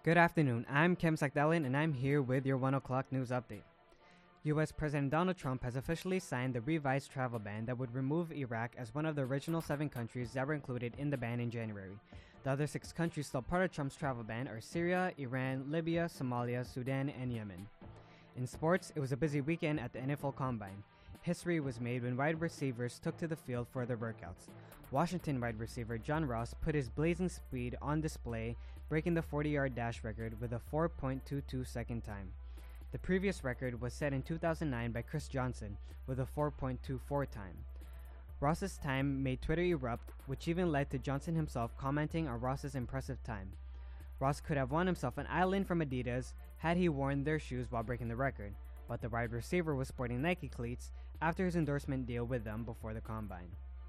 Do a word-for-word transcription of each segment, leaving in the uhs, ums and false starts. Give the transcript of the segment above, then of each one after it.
Good afternoon. I'm Kim Sakdalin and I'm here with your one o'clock news update. U S. President Donald Trump has officially signed the revised travel ban that would remove Iraq as one of the original seven countries that were included in the ban in January. The other six countries still part of Trump's travel ban are Syria, Iran, Libya, Somalia, Sudan, and Yemen. In sports, it was a busy weekend at the N F L Combine. History was made when wide receivers took to the field for their workouts. Washington wide receiver John Ross put his blazing speed on display, breaking the forty-yard dash record with a four point two two second time. The previous record was set in two thousand nine by Chris Johnson with a four point two four time. Ross's time made Twitter erupt, which even led to Johnson himself commenting on Ross's impressive time. Ross could have won himself an island from Adidas had he worn their shoes while breaking the record, but the wide receiver was sporting Nike cleats after his endorsement deal with them before the Combine.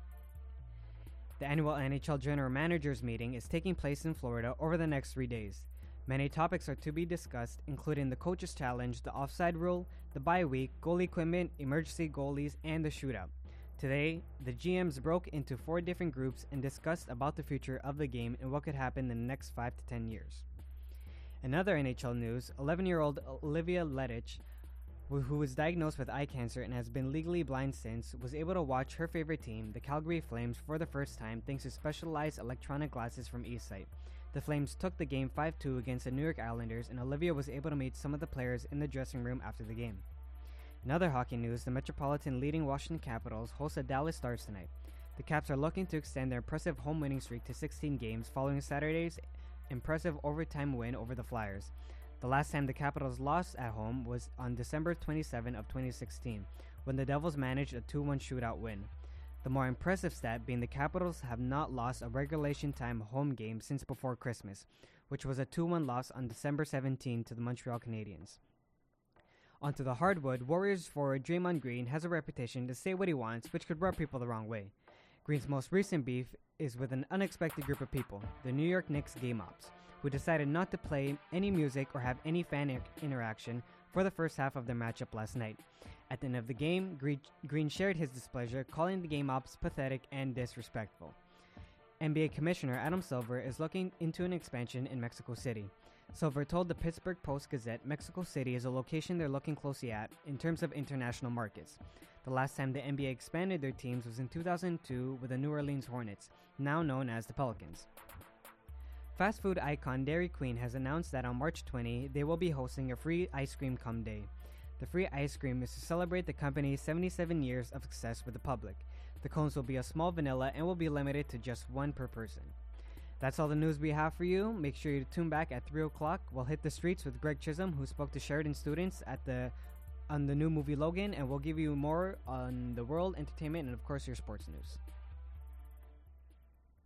The annual N H L General Managers meeting is taking place in Florida over the next three days. Many topics are to be discussed, including the coach's challenge, the offside rule, the bye week, goalie equipment, emergency goalies, and the shootout. Today, the G Ms broke into four different groups and discussed about the future of the game and what could happen in the next five to ten years. In other N H L news, eleven-year-old Olivia Letich, who was diagnosed with eye cancer and has been legally blind since, was able to watch her favorite team, the Calgary Flames, for the first time thanks to specialized electronic glasses from eSight. The Flames took the game five two against the New York Islanders, and Olivia was able to meet some of the players in the dressing room after the game. In other hockey news, the Metropolitan leading Washington Capitals host the Dallas Stars tonight. The Caps are looking to extend their impressive home winning streak to sixteen games following Saturday's impressive overtime win over the Flyers. The last time the Capitals lost at home was on December twenty-seventh of twenty sixteen, when the Devils managed a two one shootout win. The more impressive stat being the Capitals have not lost a regulation time home game since before Christmas, which was a two one loss on December seventeenth to the Montreal Canadiens. Onto the hardwood, Warriors forward Draymond Green has a reputation to say what he wants, which could rub people the wrong way. Green's most recent beef is with an unexpected group of people, the New York Knicks Game Ops, who decided not to play any music or have any fan I- interaction for the first half of their matchup last night. At the end of the game, Green, Green shared his displeasure, calling the Game Ops pathetic and disrespectful. N B A Commissioner Adam Silver is looking into an expansion in Mexico City. Silver told the Pittsburgh Post-Gazette Mexico City is a location they're looking closely at in terms of international markets. The last time the N B A expanded their teams was in two thousand two with the New Orleans Hornets, now known as the Pelicans. Fast food icon Dairy Queen has announced that on March twentieth, they will be hosting a free ice cream come day. The free ice cream is to celebrate the company's seventy-seven years of success with the public. The cones will be a small vanilla and will be limited to just one per person. That's all the news we have for you. Make sure you tune back at three o'clock. We'll hit the streets with Greg Chisholm, who spoke to Sheridan students at the on the new movie Logan, and we'll give you more on the world, entertainment, and of course your sports news.